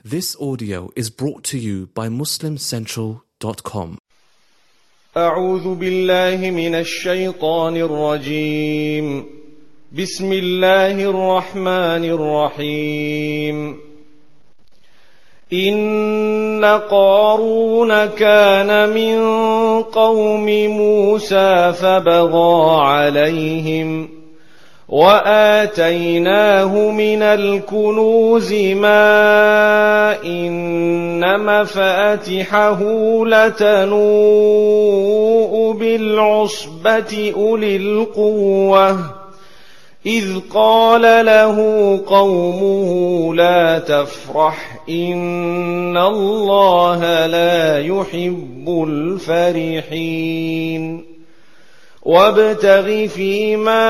This audio is brought to you by MuslimCentral.com. أعوذ بالله من الشيطان الرجيم. بسم الله الرحمن الرحيم. إن قارون كان من قوم موسى فبغى عليهم وآتيناه من الكنوز ما إن مفاتحه لتنوء بالعصبة أولي القوة إذ قال له قومه لا تفرح إن الله لا يحب الفرحين وابتغ فيما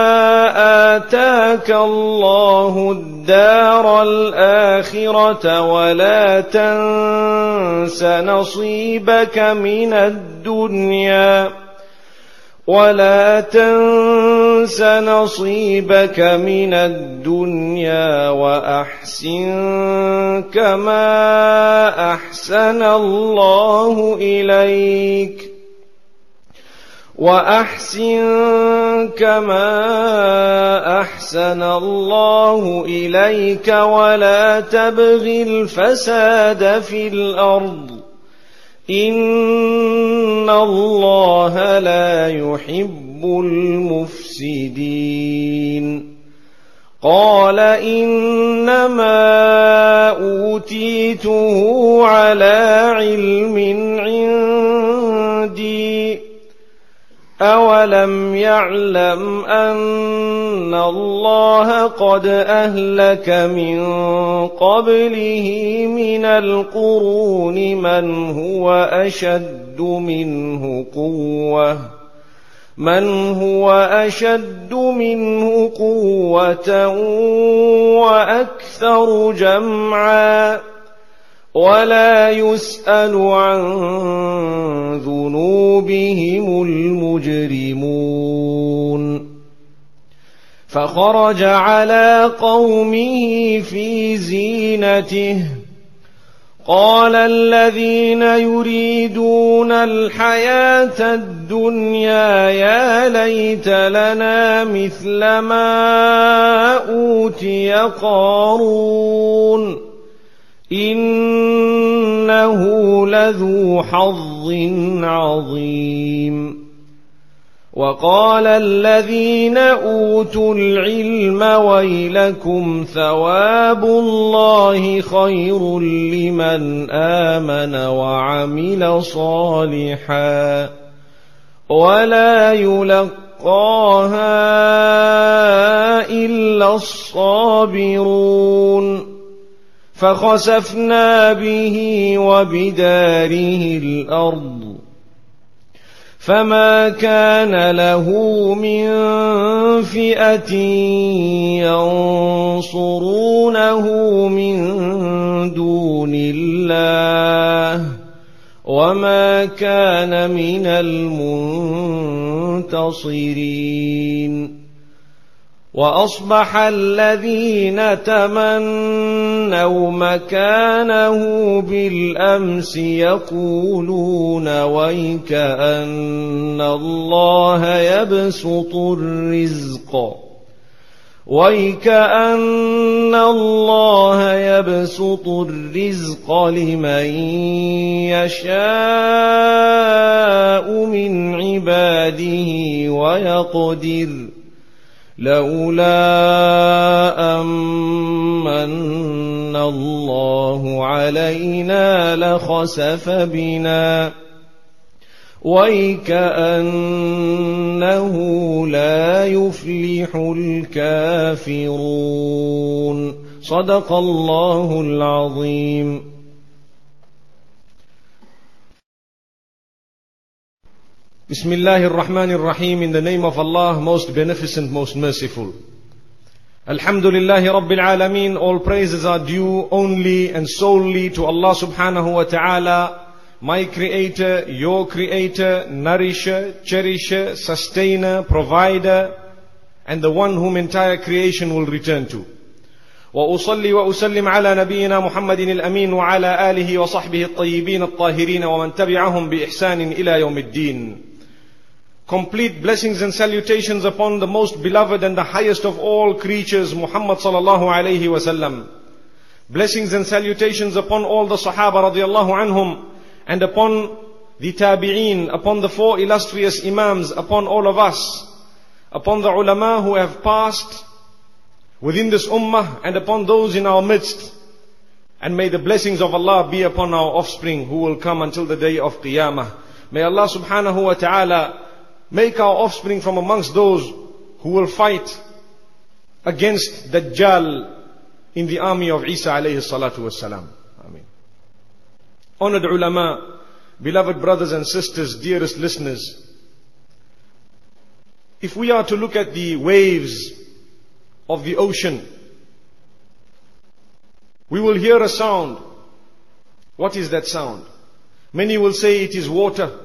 آتاك الله الدار الآخرة ولا تنس نصيبك من الدنيا وأحسن كما أحسن الله إليك ولا تبغ الفساد في الأرض إن الله لا يحب المفسدين. قال إنما أوتيته على علم عندي أولم يعلم أن الله قد أهلك من قبله من القرون من هو أشد منه قوة وأكثر جمعا ولا يسأل عن ذنوبهم المجرمون. فخرج على قومه في زينته قال الذين يريدون الحياة الدنيا يا ليت لنا مثل ما أوتي قارون إنه لذو حظ عظيم. وقال الذين أوتوا العلم ويلكم ثواب الله خير لمن آمن وعمل صالحا ولا يلقاها إلا الصابرون. فخسفنا به وبداره الأرض فما كان له من فئة ينصرونه من دون الله وما كان من المنتصرين. وأصبح الذين تمنوا مكانه بالأمس يقولون ويك أن الله يبسط الرزق لمن يشاء من عباده ويقدر لولا أمن الله علينا لخسف بنا ويكأنه لا يفلح الكافرون. صدق الله العظيم. Bismillahir Rahmanir Rahim. In the name of Allah, most beneficent, most merciful. Alhamdulillahi Rabbil Alameen. All praises are due only and solely to Allah subhanahu wa ta'ala, my creator, your creator, nourisher, cherisher, sustainer, provider, and the one whom entire creation will return to. وأصلي وأسلم على نبينا محمد الأمين وعلى آله وصحبه الطيبين الطاهرين ومن تبعهم بإحسان إلى يوم الدين. Complete blessings and salutations upon the most beloved and the highest of all creatures, Muhammad sallallahu alayhi wa sallam. Blessings and salutations upon all the Sahaba radiallahu anhum, and upon the Tabi'een, upon the four illustrious Imams, upon all of us, upon the ulama who have passed within this ummah, and upon those in our midst. And may the blessings of Allah be upon our offspring who will come until the day of Qiyamah. May Allah subhanahu wa ta'ala make our offspring from amongst those who will fight against Dajjal in the army of Isa alayhi salatu wassalam. Ameen. Honored ulama, beloved brothers and sisters, dearest listeners, if we are to look at the waves of the ocean, we will hear a sound. What is that sound? Many will say it is water.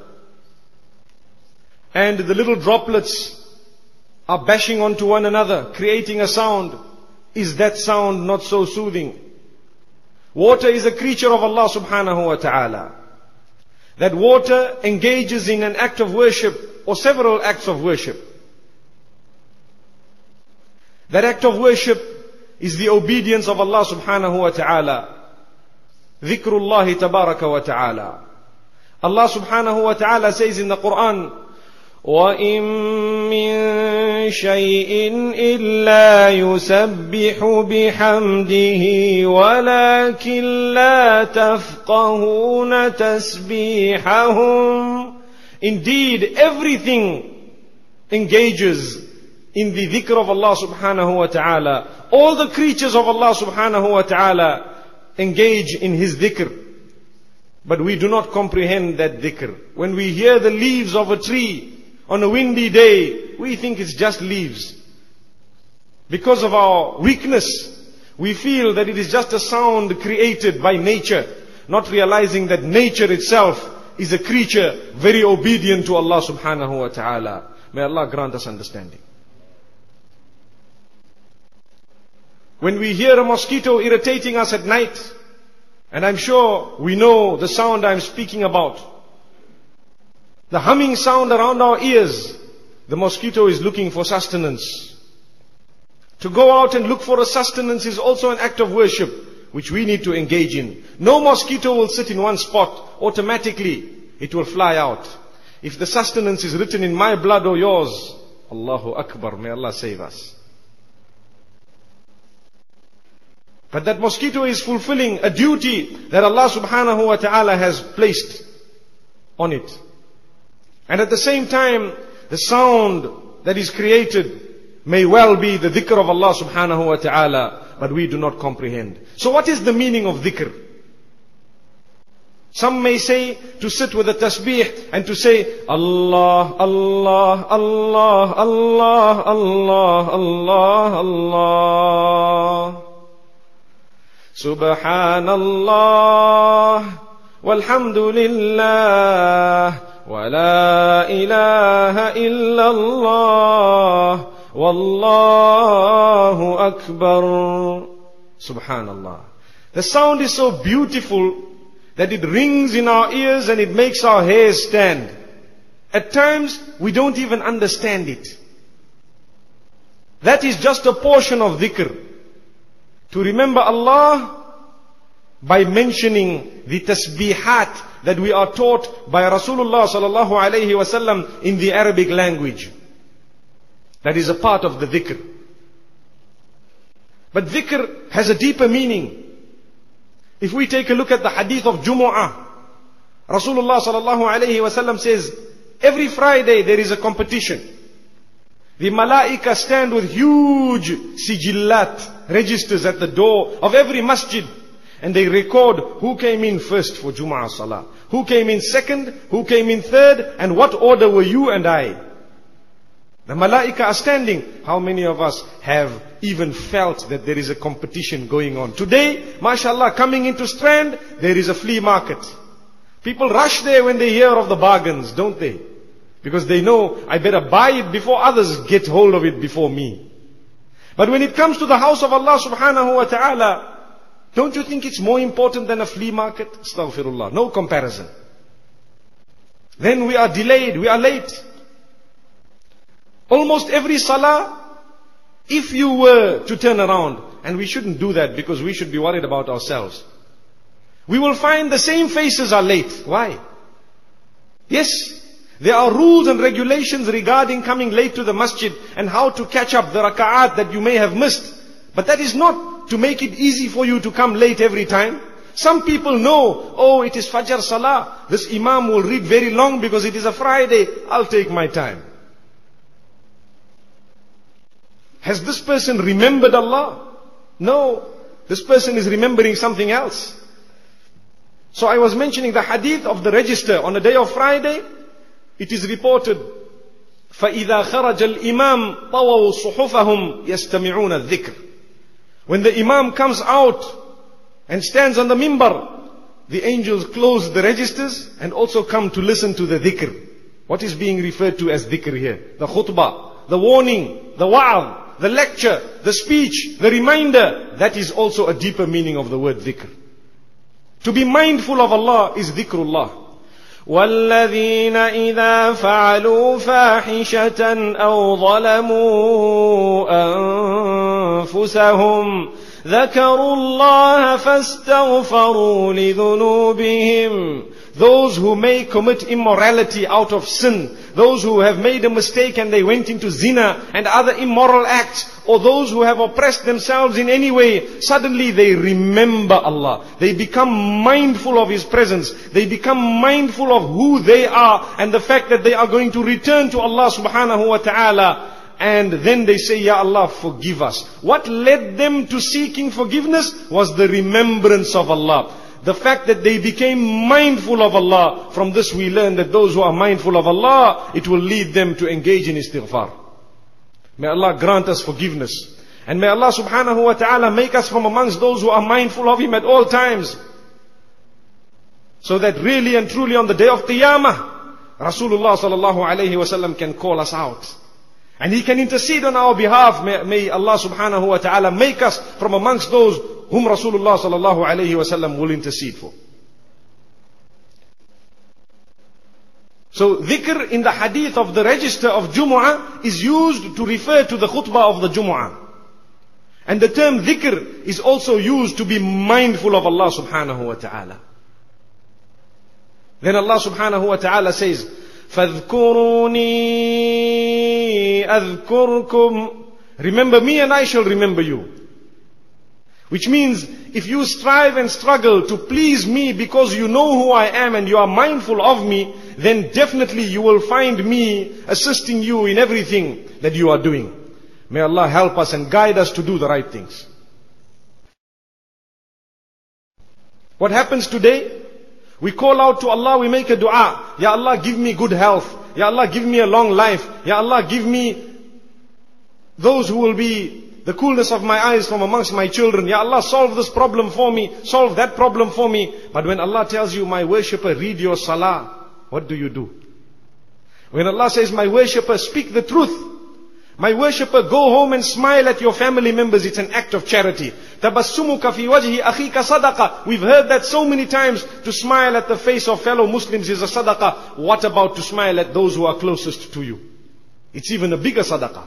And the little droplets are bashing onto one another, creating a sound. Is that sound not so soothing? Water is a creature of Allah subhanahu wa ta'ala. That water engages in an act of worship or several acts of worship. That act of worship is the obedience of Allah subhanahu wa ta'ala. Dhikrullahi tabaraka wa ta'ala. Allah subhanahu wa ta'ala says in the Quran, وَإِن مِّن شَيْءٍ إِلَّا يُسَبِّحُ بِحَمْدِهِ وَلَكِنْ لَا تَفْقَهُونَ تَسْبِيحَهُمْ. Indeed, everything engages in the dhikr of Allah subhanahu wa ta'ala. All the creatures of Allah subhanahu wa ta'ala engage in His dhikr. But we do not comprehend that dhikr. When we hear the leaves of a tree on a windy day, we think it's just leaves. Because of our weakness, we feel that it is just a sound created by nature, not realizing that nature itself is a creature very obedient to Allah subhanahu wa ta'ala. May Allah grant us understanding. When we hear a mosquito irritating us at night, and I'm sure we know the sound I'm speaking about, the humming sound around our ears, the mosquito is looking for sustenance. To go out and look for a sustenance is also an act of worship, which we need to engage in. No mosquito will sit in one spot. Automatically, it will fly out. If the sustenance is written in my blood or yours, Allahu Akbar, may Allah save us. But that mosquito is fulfilling a duty that Allah subhanahu wa ta'ala has placed on it. And at the same time, the sound that is created may well be the dhikr of Allah subhanahu wa ta'ala, but we do not comprehend. So what is the meaning of dhikr? Some may say to sit with a tasbih and to say Allah, Allah, Allah, Allah, Allah, Allah, Allah. Subhanallah, walhamdulillah, wa la ilaha illallah, wallahu akbar. Subhanallah. The sound is so beautiful that it rings in our ears and it makes our hairs stand. At times, we don't even understand it. That is just a portion of dhikr. To remember Allah by mentioning the tasbihat that we are taught by Rasulullah sallallahu alayhi wa sallam in the Arabic language. That is a part of the dhikr. But dhikr has a deeper meaning. If we take a look at the hadith of Jumu'ah, Rasulullah sallallahu alayhi wa sallam says, every Friday there is a competition. The malaika stand with huge sijillat, registers at the door of every masjid. And they record who came in first for Jumu'ah Salah, who came in second, who came in third, and what order were you and I. The malaika are standing. How many of us have even felt that there is a competition going on? Today, mashallah, coming into Strand, there is a flea market. People rush there when they hear of the bargains, don't they? Because they know, I better buy it before others get hold of it before me. But when it comes to the house of Allah subhanahu wa ta'ala, don't you think it's more important than a flea market? Astaghfirullah. No comparison. Then we are delayed, we are late. Almost every salah, if you were to turn around, and we shouldn't do that because we should be worried about ourselves, we will find the same faces are late. Why? Yes, there are rules and regulations regarding coming late to the masjid and how to catch up the raka'at that you may have missed. But that is not to make it easy for you to come late every time. Some people know, oh, it is Fajr Salah. This Imam will read very long because it is a Friday. I'll take my time. Has this person remembered Allah? No. This person is remembering something else. So I was mentioning the hadith of the register on the day of Friday. It is reported, فَإِذَا خَرَجَ الْإِمَامِ طَوَوْا صُحُفَهُمْ يَسْتَمِعُونَ الذِّكْرِ. When the Imam comes out and stands on the mimbar, the angels close the registers and also come to listen to the dhikr. What is being referred to as dhikr here? The khutbah, the warning, the wa'ad, the lecture, the speech, the reminder. That is also a deeper meaning of the word dhikr. To be mindful of Allah is dhikrullah. وَالَّذِينَ إِذَا فَعَلُوا فَاحِشَةً أَوْ ظَلَمُوا أَنفُسَهُمْ ذَكَرُوا اللَّهَ فَاسْتَغْفَرُوا لِذُنُوبِهِمْ. Those who may commit immorality out of sin, those who have made a mistake and they went into zina and other immoral acts, or those who have oppressed themselves in any way, suddenly they remember Allah. They become mindful of His presence. They become mindful of who they are and the fact that they are going to return to Allah subhanahu wa ta'ala. And then they say, Ya Allah, forgive us. What led them to seeking forgiveness was the remembrance of Allah. The fact that they became mindful of Allah. From this we learn that those who are mindful of Allah, it will lead them to engage in istighfar. May Allah grant us forgiveness. And may Allah subhanahu wa ta'ala make us from amongst those who are mindful of Him at all times. So that really and truly on the day of Qiyamah, Rasulullah sallallahu alayhi wa sallam can call us out. And He can intercede on our behalf. May Allah subhanahu wa ta'ala make us from amongst those whom Rasulullah sallallahu alayhi wa sallam will intercede for. So dhikr in the hadith of the register of Jumu'ah is used to refer to the khutbah of the Jumu'ah. And the term dhikr is also used to be mindful of Allah subhanahu wa ta'ala. Then Allah subhanahu wa ta'ala says, فَاذْكُرُونِي أَذْكُرْكُمْ. Remember me and I shall remember you. Which means, if you strive and struggle to please me because you know who I am and you are mindful of me, then definitely you will find me assisting you in everything that you are doing. May Allah help us and guide us to do the right things. What happens today? We call out to Allah, we make a dua. Ya Allah, give me good health. Ya Allah, give me a long life. Ya Allah, give me those who will be the coolness of my eyes from amongst my children. Ya Allah, solve this problem for me. Solve that problem for me. But when Allah tells you, my worshipper, read your salah, what do you do? When Allah says, my worshipper, speak the truth. My worshipper, go home and smile at your family members. It's an act of charity. تَبَسُّمُكَ فِي وَجْهِ أَخِيكَ صَدَقَةً. We've heard that so many times. To smile at the face of fellow Muslims is a sadaqah. What about to smile at those who are closest to you? It's even a bigger sadaqah.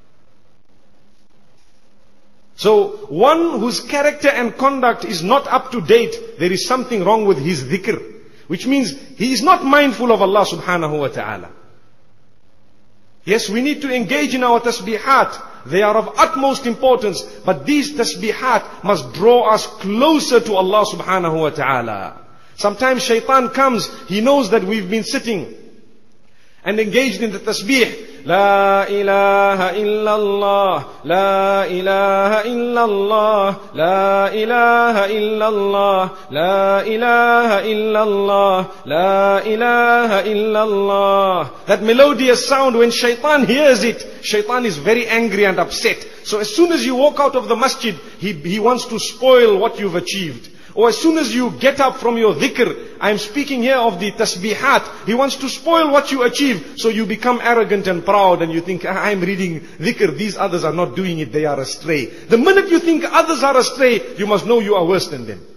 So, one whose character and conduct is not up to date, there is something wrong with his dhikr. Which means, he is not mindful of Allah subhanahu wa ta'ala. Yes, we need to engage in our tasbihat. They are of utmost importance. But these tasbihat must draw us closer to Allah subhanahu wa ta'ala. Sometimes shaitan comes, he knows that we've been sitting and engaged in the tasbih. La ilaha illallah, la ilaha illallah, la ilaha illallah, la ilaha illallah, la ilaha illallah. That melodious sound, when shaitan hears it, shaitan is very angry and upset. So as soon as you walk out of the masjid, he wants to spoil what you've achieved. Or as soon as you get up from your dhikr, I'm speaking here of the tasbihat, he wants to spoil what you achieve, so you become arrogant and proud and you think, I'm reading dhikr, these others are not doing it, they are astray. The minute you think others are astray, you must know you are worse than them.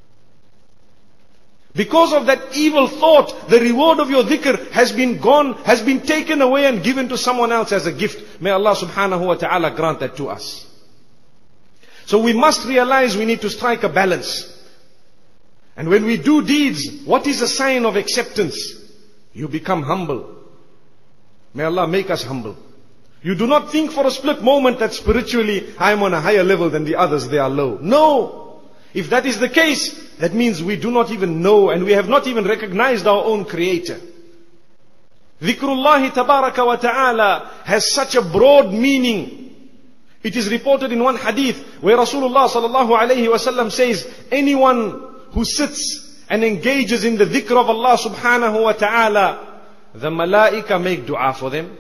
Because of that evil thought, the reward of your dhikr has been gone, has been taken away and given to someone else as a gift. May Allah subhanahu wa ta'ala grant that to us. So we must realize we need to strike a balance. And when we do deeds, what is a sign of acceptance? You become humble. May Allah make us humble. You do not think for a split moment that spiritually I am on a higher level than the others, they are low. No! If that is the case, that means we do not even know and we have not even recognized our own Creator. Dhikrullahi tabaraka wa ta'ala has such a broad meaning. It is reported in one hadith where Rasulullah sallallahu alayhi wa sallam says, anyone who sits and engages in the dhikr of Allah subhanahu wa ta'ala, the malaika make dua for them.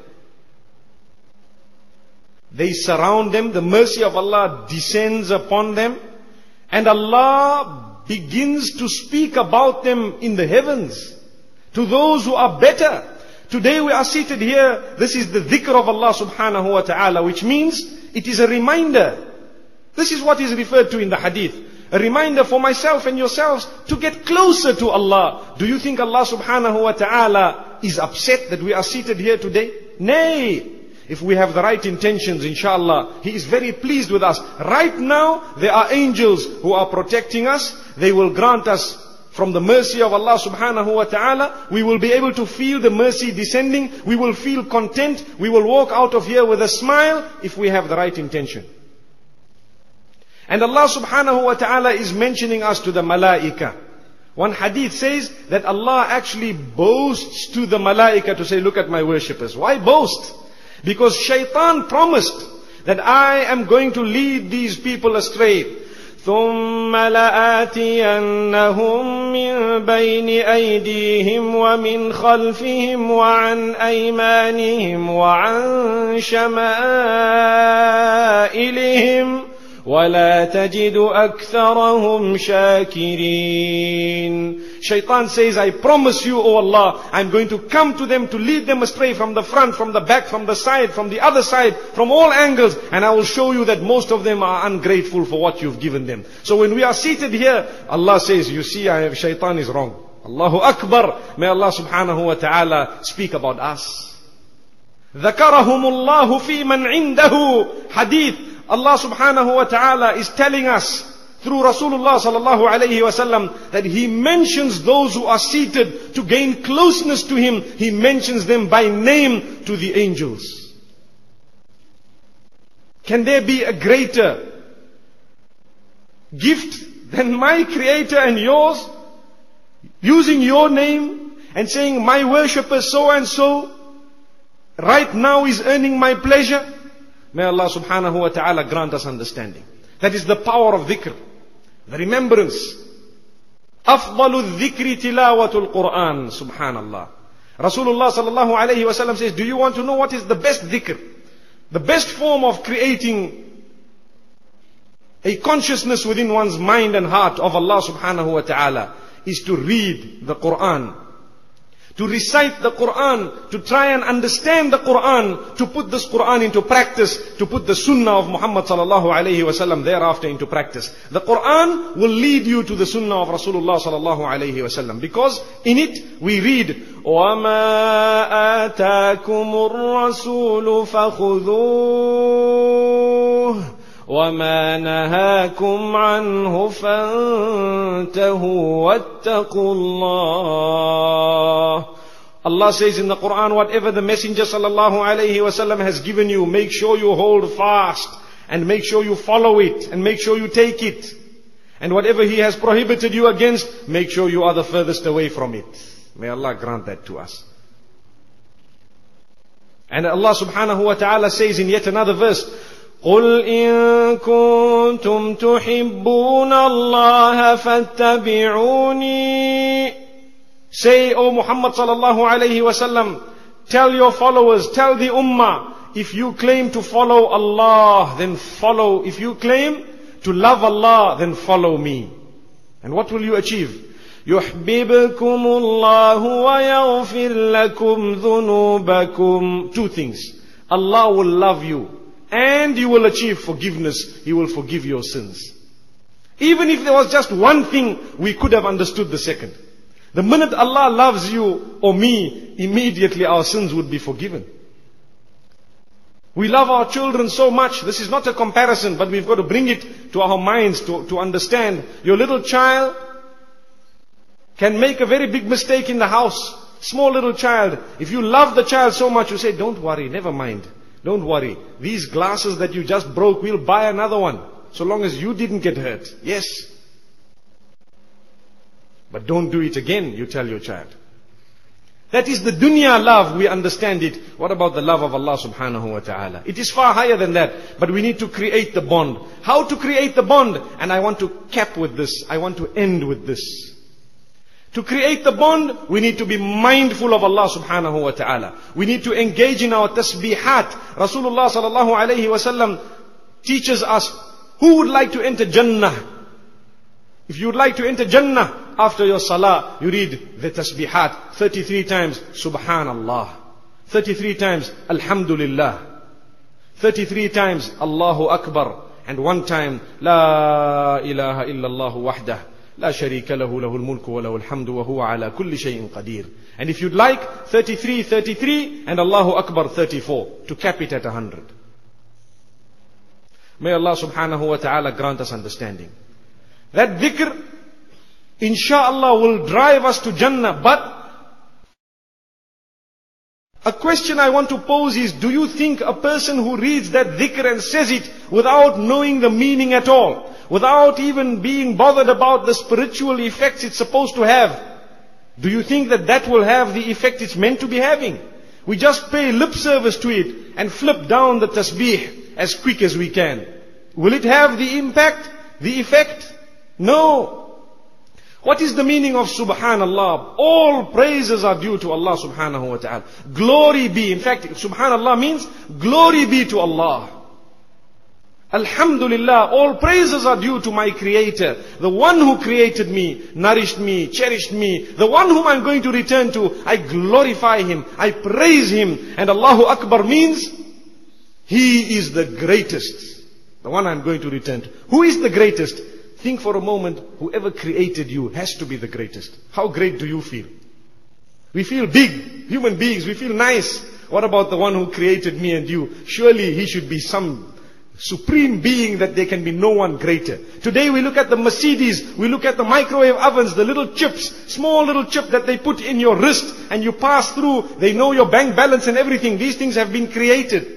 They surround them, the mercy of Allah descends upon them, and Allah begins to speak about them in the heavens to those who are better. Today we are seated here, this is the dhikr of Allah subhanahu wa ta'ala, which means it is a reminder. This is what is referred to in the hadith. A reminder for myself and yourselves to get closer to Allah. Do you think Allah subhanahu wa ta'ala is upset that we are seated here today? Nay. If we have the right intentions, inshallah, He is very pleased with us. Right now, there are angels who are protecting us. They will grant us from the mercy of Allah subhanahu wa ta'ala. We will be able to feel the mercy descending. We will feel content. We will walk out of here with a smile if we have the right intention. And Allah subhanahu wa ta'ala is mentioning us to the malaika. One hadith says that Allah actually boasts to the malaika to say, look at my worshippers. Why boast? Because shaitan promised that I am going to lead these people astray. ثُمَّ لَآتِيَنَّهُمْ مِنْ بَيْنِ أَيْدِيهِمْ وَمِنْ خَلْفِهِمْ وَعَنْ أَيْمَانِهِمْ وَعَنْ شَمَائِلِهِمْ وَلَا تَجِدُ أَكْثَرَهُمْ شَاكِرِينَ. Shaitan says, I promise you, O Allah, I'm going to come to them to lead them astray from the front, from the back, from the side, from the other side, from all angles, and I will show you that most of them are ungrateful for what you've given them. So when we are seated here, Allah says, you see, Shaitan is wrong. Allahu Akbar. May Allah subhanahu wa ta'ala speak about us. ذَكَرَهُمُ اللَّهُ فِي مَنْ عِنْدَهُ. Hadith. Allah subhanahu wa ta'ala is telling us through Rasulullah sallallahu alayhi wa sallam that He mentions those who are seated to gain closeness to Him. He mentions them by name to the angels. Can there be a greater gift than my Creator and yours? Using your name and saying, my worshipper so and so right now is earning my pleasure. May Allah subhanahu wa ta'ala grant us understanding. That is the power of dhikr. The remembrance. أفضل الذكر تلاوة القرآن. Subhanallah. Rasulullah sallallahu alayhi wa sallam says, do you want to know what is the best dhikr? The best form of creating a consciousness within one's mind and heart of Allah subhanahu wa ta'ala is to read the Quran. To recite the Quran, to try and understand the Quran, to put this Quran into practice, to put the Sunnah of Muhammad sallallahu alayhi wa sallam thereafter into practice. The Quran will lead you to the Sunnah of Rasulullah sallallahu alayhi wa sallam, because in it we read, وَمَا آتَاكُمُ الرَّسُولُ فَخُذُوهُ وَمَا نَهَاكُمْ عَنْهُ فَانْتَهُوا وَاتَّقُوا اللَّهَ. Allah says in the Quran, whatever the Messenger sallallahu alayhi wa sallam has given you, make sure you hold fast and make sure you follow it and make sure you take it. And whatever He has prohibited you against, make sure you are the furthest away from it. May Allah grant that to us. And Allah subhanahu wa ta'ala says in yet another verse, قُلْ إِن كُنتُمْ تُحِبُّونَ اللَّهَ فَاتَّبِعُونِي. Say, O Muhammad sallallahu alayhi wa sallam, tell your followers, tell the ummah, if you claim to follow Allah, then follow. If you claim to love Allah, then follow me. And what will you achieve? يُحْبِبْكُمُ اللَّهُ وَيَغْفِرْ لَكُمْ ذُنُوبَكُمْ. Two things. Allah will love you and you will achieve forgiveness. He will forgive your sins. Even if there was just one thing, we could have understood the second. The minute Allah loves you or me, immediately our sins would be forgiven. We love our children so much. This is not a comparison, but we've got to bring it to our minds to understand. Your little child can make a very big mistake in the house. Small little child. If you love the child so much, you say, don't worry, never mind. Don't worry. These glasses that you just broke, we'll buy another one. So long as you didn't get hurt. Yes. But don't do it again, you tell your child. That is the dunya love, we understand it. What about the love of Allah subhanahu wa ta'ala? It is far higher than that, but we need to create the bond. How to create the bond? And I want to cap with this. I want to end with this. To create the bond, we need to be mindful of Allah subhanahu wa ta'ala. We need to engage in our tasbihat. Rasulullah sallallahu alayhi wa sallam teaches us, who would like to enter Jannah? If you would like to enter Jannah, after your salah, you read the tasbihat 33 times, Subhanallah. 33 times, Alhamdulillah. 33 times, Allahu Akbar. And one time, La ilaha illallah wahdah. لا شريك له له الملك وله الحمد وهو على كل شيء قدير. And if you'd like, 33 and Allahu Akbar 34 to cap it at 100. May Allah subhanahu wa ta'ala grant us understanding. That dhikr, inshallah, will drive us to Jannah. But a question I want to pose is, do you think a person who reads that dhikr and says it without knowing the meaning at all, without even being bothered about the spiritual effects it's supposed to have, do you think that that will have the effect it's meant to be having? We just pay lip service to it and flip down the tasbih as quick as we can. Will it have the impact, the effect? No. What is the meaning of Subhanallah? All praises are due to Allah subhanahu wa ta'ala. Glory be. In fact, Subhanallah means glory be to Allah. Alhamdulillah, all praises are due to my Creator. The one who created me, nourished me, cherished me. The one whom I'm going to return to. I glorify Him. I praise Him. And Allahu Akbar means He is the greatest. The one I'm going to return to. Who is the greatest? Think for a moment, whoever created you has to be the greatest. How great do you feel? We feel big, human beings, we feel nice. What about the one who created me and you? Surely He should be some supreme being that there can be no one greater. Today we look at the Mercedes, we look at the microwave ovens, the little chips, small little chip that they put in your wrist and you pass through, they know your bank balance and everything. These things have been created.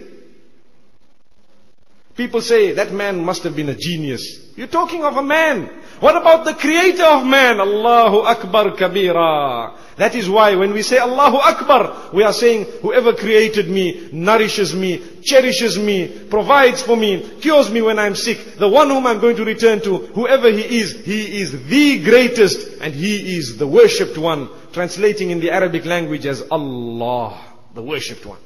People say, that man must have been a genius. You're talking of a man. What about the creator of man? Allahu Akbar Kabira. That is why when we say Allahu Akbar, we are saying, whoever created me, nourishes me, cherishes me, provides for me, cures me when I'm sick, the one whom I'm going to return to, whoever He is the greatest, and He is the worshipped one. Translating in the Arabic language as Allah, the worshipped one.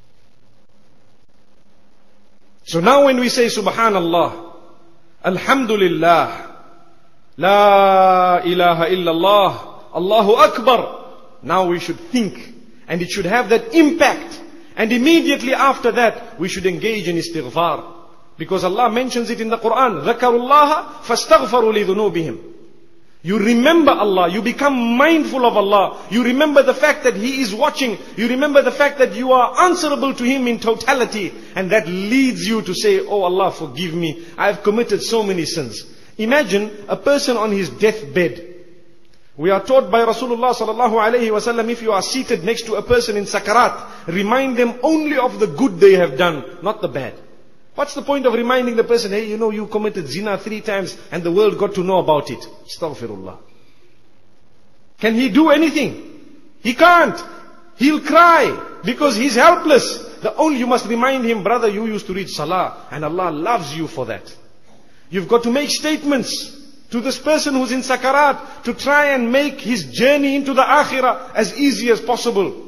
So now when we say Subhanallah, Alhamdulillah, La ilaha illallah, Allahu Akbar, now we should think, and it should have that impact. And immediately after that, we should engage in istighfar. Because Allah mentions it in the Quran, ذَكَرُوا اللَّهَ فَاسْتَغْفَرُوا لِذُنُوبِهِمْ. You remember Allah, you become mindful of Allah, you remember the fact that He is watching, you remember the fact that you are answerable to Him in totality, and that leads you to say, oh Allah, forgive me, I have committed so many sins. Imagine a person on his deathbed. We are taught by Rasulullah sallallahu alayhi wa sallam, if you are seated next to a person in sakarat, remind them only of the good they have done, not the bad. What's the point of reminding the person, hey, you know, you committed zina 3 times and the world got to know about it? Astaghfirullah. Can he do anything? He can't. He'll cry because he's helpless. You must remind him, brother, you used to read salah and Allah loves you for that. You've got to make statements to this person who's in sakarat to try and make his journey into the akhirah as easy as possible.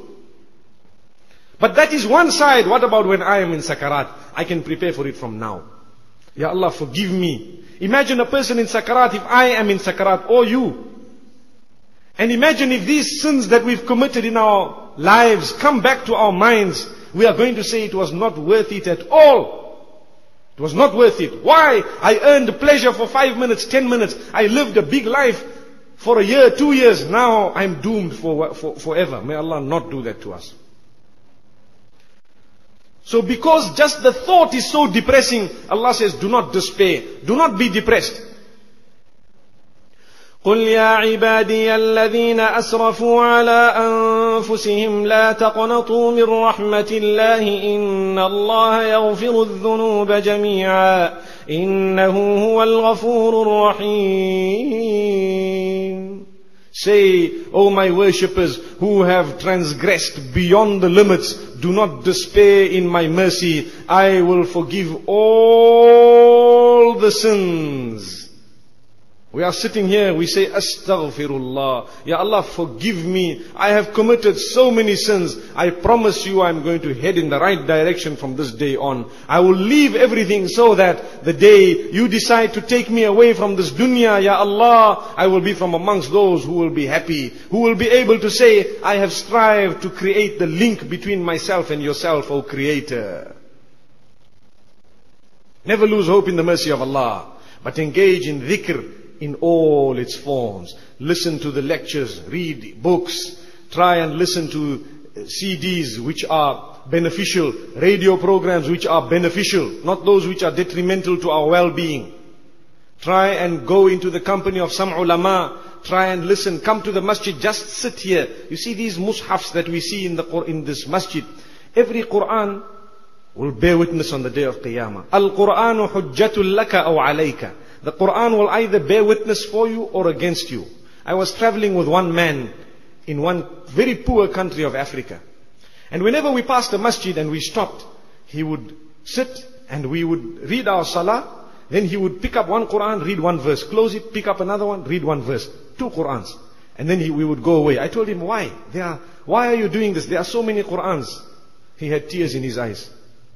But that is one side. What about when I am in sakarat? I can prepare for it from now. Ya Allah, forgive me. Imagine a person in Sakarat, if I am in Sakarat, or you. And imagine if these sins that we've committed in our lives come back to our minds, we are going to say it was not worth it at all. It was not worth it. Why? I earned pleasure for 5 minutes, 10 minutes. I lived a big life for a year, 2 years. Now I'm doomed for forever. May Allah not do that to us. So because just the thought is so depressing, Allah says, do not despair. Do not be depressed. قل يا عبادي الذين أسرفوا على أنفسهم لا تقنطوا من رحمة الله إن الله يغفر الذنوب جميعا إنه هو الغفور الرحيم. Say, O my worshippers who have transgressed beyond the limits, do not despair in my mercy. I will forgive all the sins. We are sitting here, we say, Astaghfirullah. Ya Allah, forgive me. I have committed so many sins. I promise you I'm going to head in the right direction from this day on. I will leave everything so that the day you decide to take me away from this dunya, Ya Allah, I will be from amongst those who will be happy, who will be able to say, I have strived to create the link between myself and yourself, O Creator. Never lose hope in the mercy of Allah, but engage in dhikr in all its forms. Listen to the lectures, read books, try and listen to CDs which are beneficial, radio programs which are beneficial, not those which are detrimental to our well-being. Try and go into the company of some ulama, try and listen, come to the masjid, just sit here. You see these mushafs that we see in this masjid, every Quran will bear witness on the day of Qiyamah. Al-Quranu hujjatul laka aw alayka. The Quran will either bear witness for you or against you. I was traveling with one man in one very poor country of Africa. And whenever we passed a masjid and we stopped, he would sit and we would read our salah. Then he would pick up one Quran, read one verse, close it, pick up another one, read one verse. 2 Qurans. And then we would go away. I told him, why? Why are you doing this? There are so many Qurans. He had tears in his eyes.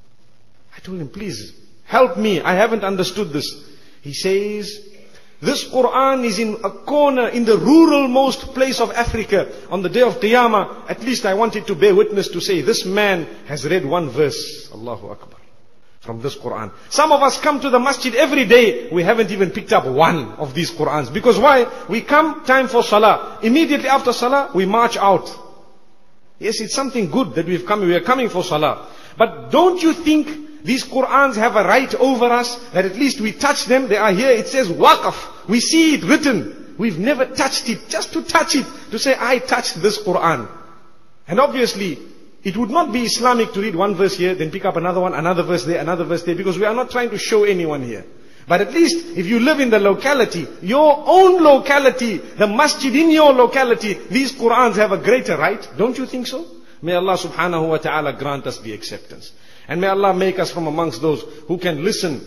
I told him, please, help me. I haven't understood this. He says, this Quran is in a corner in the rural-most place of Africa. On the day of Qiyamah, at least I wanted to bear witness to say, this man has read one verse. Allahu Akbar. From this Quran. Some of us come to the masjid every day. We haven't even picked up one of these Qurans. Because why? We come, time for salah. Immediately after salah, we march out. Yes, it's something good that we are coming for salah. But don't you think these Qurans have a right over us, that at least we touch them? They are here, it says waqaf. We see it written. We've never touched it, just to touch it, to say, I touched this Quran. And obviously, it would not be Islamic to read one verse here, then pick up another one, another verse there, because we are not trying to show anyone here. But at least, if you live in the locality, your own locality, the masjid in your locality, these Qurans have a greater right. Don't you think so? May Allah subhanahu wa ta'ala grant us the acceptance. And may Allah make us from amongst those who can listen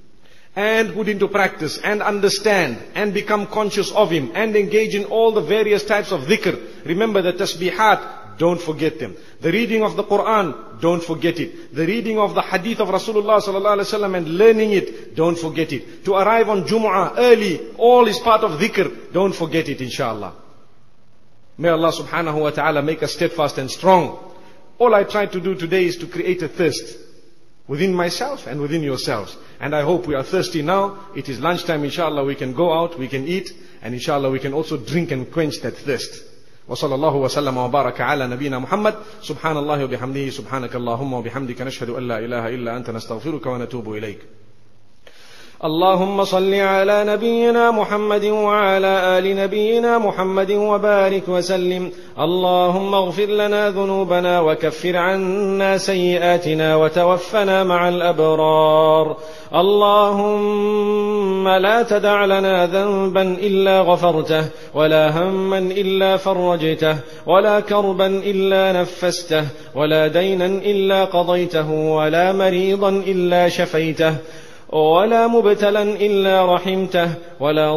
and put into practice and understand and become conscious of Him and engage in all the various types of dhikr. Remember the tasbihat, don't forget them. The reading of the Quran, don't forget it. The reading of the hadith of Rasulullah sallallahu alaihi wasallam and learning it, don't forget it. To arrive on Jumu'ah early, all is part of dhikr, don't forget it, inshallah. May Allah subhanahu wa ta'ala make us steadfast and strong. All I try to do today is to create a thirst within myself and within yourselves. And I hope we are thirsty now. It is lunchtime, inshallah. We can go out, we can eat, and inshallah we can also drink and quench that thirst. وصلى الله وسلم وبارك على نبينا محمد سبحان الله وبحمده سبحانك اللهم وبحمدك نشهد أن لا إله إلا أنت نستغفرك ونتوب إليك. اللهم صل على نبينا محمد وعلى آل نبينا محمد وبارك وسلم. اللهم اغفر لنا ذنوبنا وكفر عنا سيئاتنا وتوفنا مع الأبرار. اللهم لا تدع لنا ذنبا إلا غفرته ولا هما إلا فرجته ولا كربا إلا نفسته ولا دينا إلا قضيته ولا مريضا إلا شفيته ولا مبتلا إلا رحمته ولا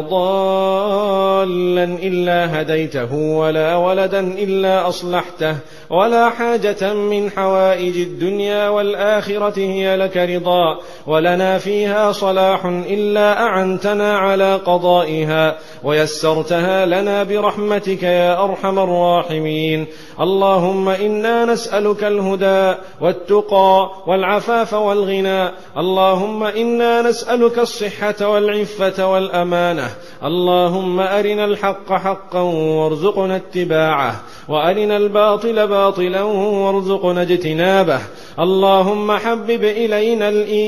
ضالا إلا هديته ولا ولدا إلا أصلحته ولا حاجة من حوائج الدنيا والآخرة هي لك رضا ولنا فيها صلاح إلا أعنتنا على قضائها ويسرتها لنا برحمتك يا أرحم الراحمين. اللهم إنا نسألك الهدى والتقى والعفاف والغنى. اللهم إنا نسألك الصحة والعفة والأمانة. اللهم أرنا الحق حقا وارزقنا اتباعه وأرنا الباطل باطلا وارزقنا اجتنابه. اللهم حبب إلينا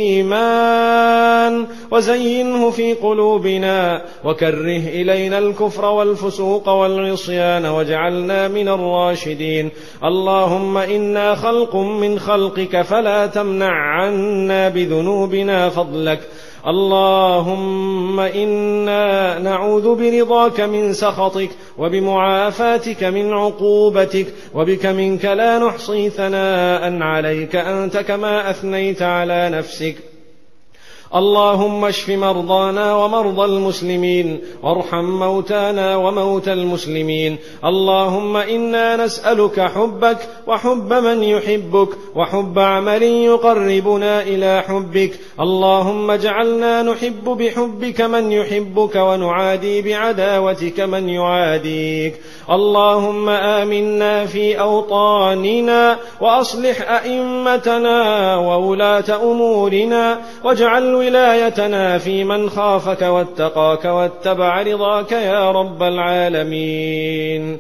الإيمان وزينه في قلوبنا وكره إلينا الكفر والفسوق والعصيان واجعلنا من الراشدين. اللهم إنا خلق من خلقك فلا تمنع عنا بذنوبنا فضلك. اللهم إنا نعوذ برضاك من سخطك وبمعافاتك من عقوبتك وبك منك لا نحصي ثناء عليك أنت كما أثنيت على نفسك. اللهم اشف مرضانا ومرضى المسلمين وارحم موتانا وموتى المسلمين. اللهم إنا نسألك حبك وحب من يحبك وحب عمل يقربنا إلى حبك. اللهم اجعلنا نحب بحبك من يحبك ونعادي بعداوتك من يعاديك. اللهم آمنا في أوطاننا وأصلح أئمتنا وولاة أمورنا واجعل ولايتنا في من خافك واتقاك واتبع رضاك يا رب العالمين.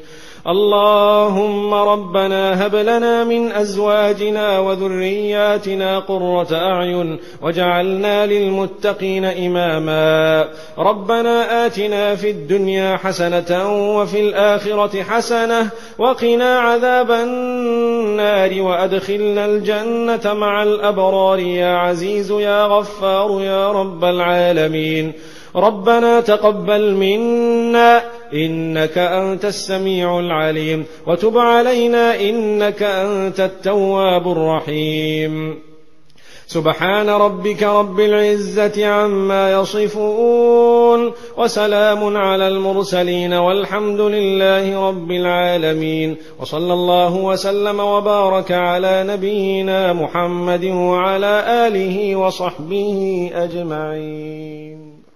اللهم ربنا هب لنا من أزواجنا وذرياتنا قرة أعين واجعلنا للمتقين إماما. ربنا آتنا في الدنيا حسنة وفي الآخرة حسنة وقنا عذاب النار وأدخلنا الجنة مع الأبرار يا عزيز يا غفار يا رب العالمين. ربنا تقبل منا إنك أنت السميع العليم وتب علينا إنك أنت التواب الرحيم. سبحان ربك رب العزة عما يصفون وسلام على المرسلين والحمد لله رب العالمين. وصلى الله وسلم وبارك على نبينا محمد وعلى آله وصحبه أجمعين.